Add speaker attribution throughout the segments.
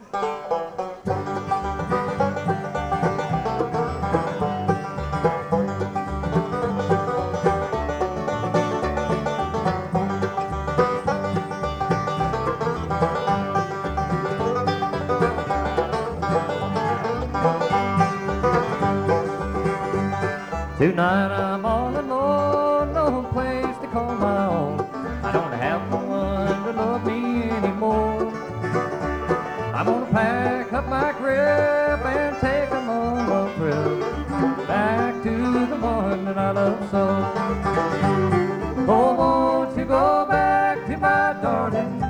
Speaker 1: Tonight I'm all alone, no place to call my own. I don't have no one to love me anymore. I'm gonna pack up my grip and take a long trip back to the one that I love so. Oh, won't you go back to my darling,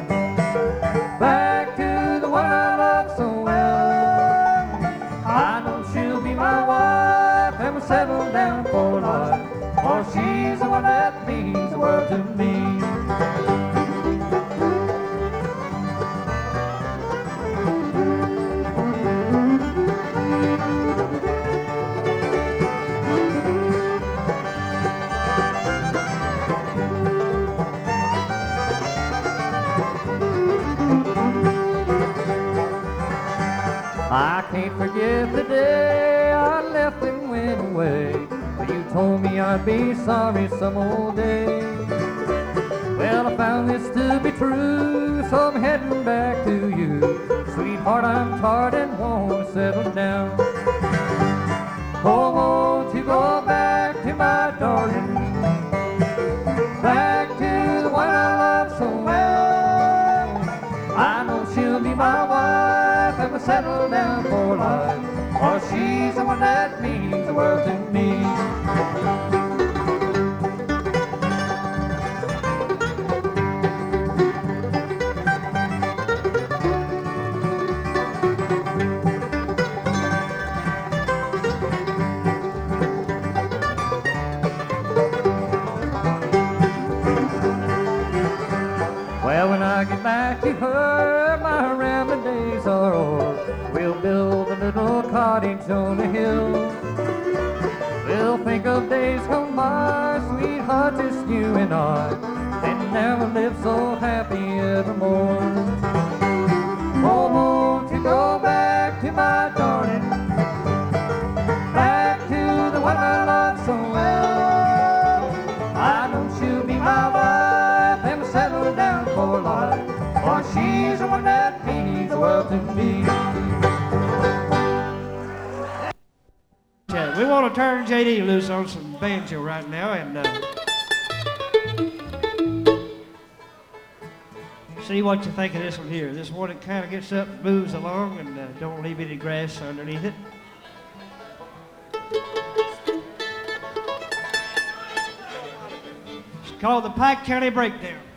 Speaker 1: back to the one I love so well. I know she'll be my wife and we'll settle down for life, for she's the one that means the world to me. I can't forget the day I left and went away, but you told me I'd be sorry some old day. Well, I found this to be true, so I'm heading back to you. Sweetheart, I'm tired and want to settle down. Oh, won't you go back to my darling, back to the one I love so well. I know she'll be my wife and we'll settle down for life, for she's the one that means the world to me. Well, when I get back to her, my rambling days are o'er. We'll build a little cottage on a hill. We'll think of days gone by, sweetheart, just you and I, and never live so happy evermore. Oh, won't you go back to my darling, back to the one I love so well. I know she'll be my wife and we'll settle down for life, for she's the one that means the world to me.
Speaker 2: We want to turn J.D. loose on some banjo right now and see what you think of this one here. This one that kind of gets up and moves along and don't leave any grass underneath it. It's called the Pike County Breakdown.